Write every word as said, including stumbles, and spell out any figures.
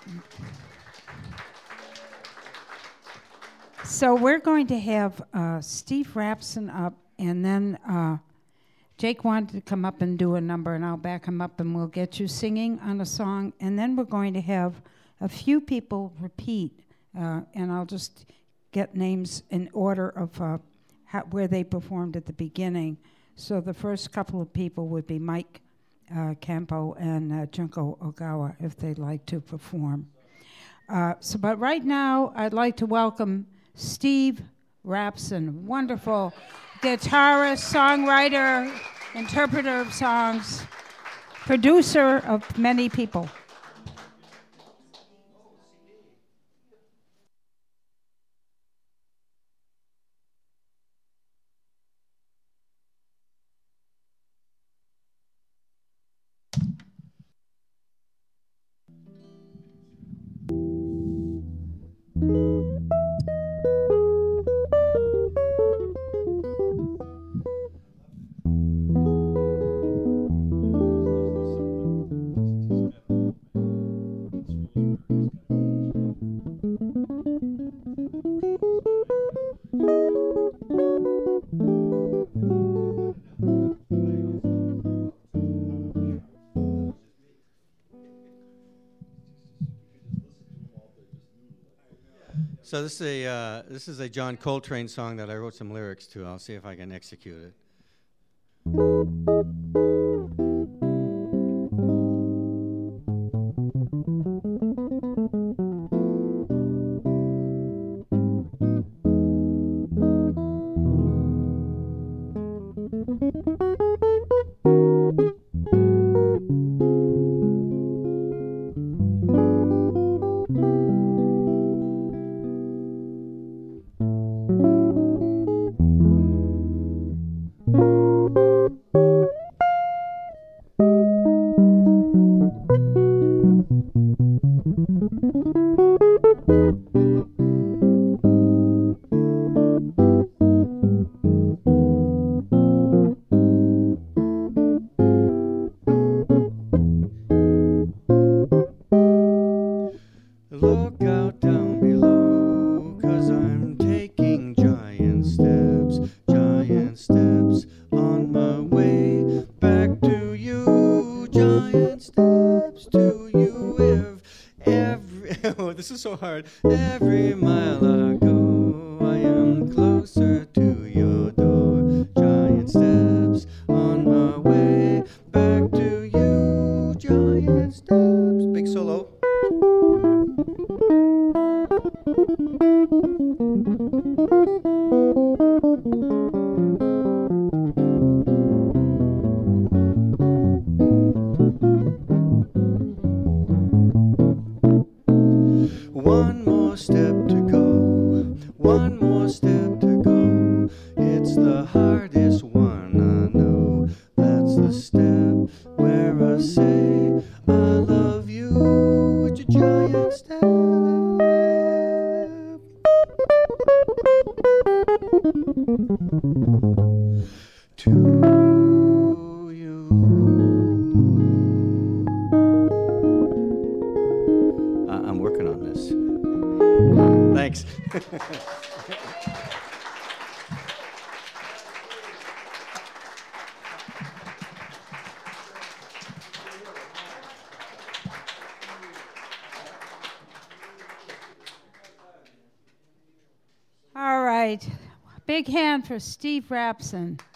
So we're going to have uh, Steve Rapson up, and then uh, Jake wanted to come up and do a number, and I'll back him up, and we'll get you singing on a song. And then we're going to have a few people repeat, uh, and I'll just get names in order of uh, how, where they performed at the beginning. So the first couple of people would be Mike uh, Campo and uh, Junko Ogawa, if they'd like to perform. Uh, so, but right now, I'd like to welcome Steve Rapson, wonderful guitarist, songwriter, interpreter of songs, producer of many people. So this is a uh, this is a John Coltrane song that I wrote some lyrics to. I'll see if I can execute it. Look out down below, 'cause I'm taking giant steps, giant steps on my way back to you, giant steps to you. If every, oh, this is so hard. Every mile I go, I am closer to your door, giant steps on my way back to you, giant steps. Big solo. One more step to go, one more step to go. It's the hardest one, I know. That's the step where I say I love you. It's a giant step to you. I- I'm working on this. Thanks. All right. Big hand for Steve Rapson.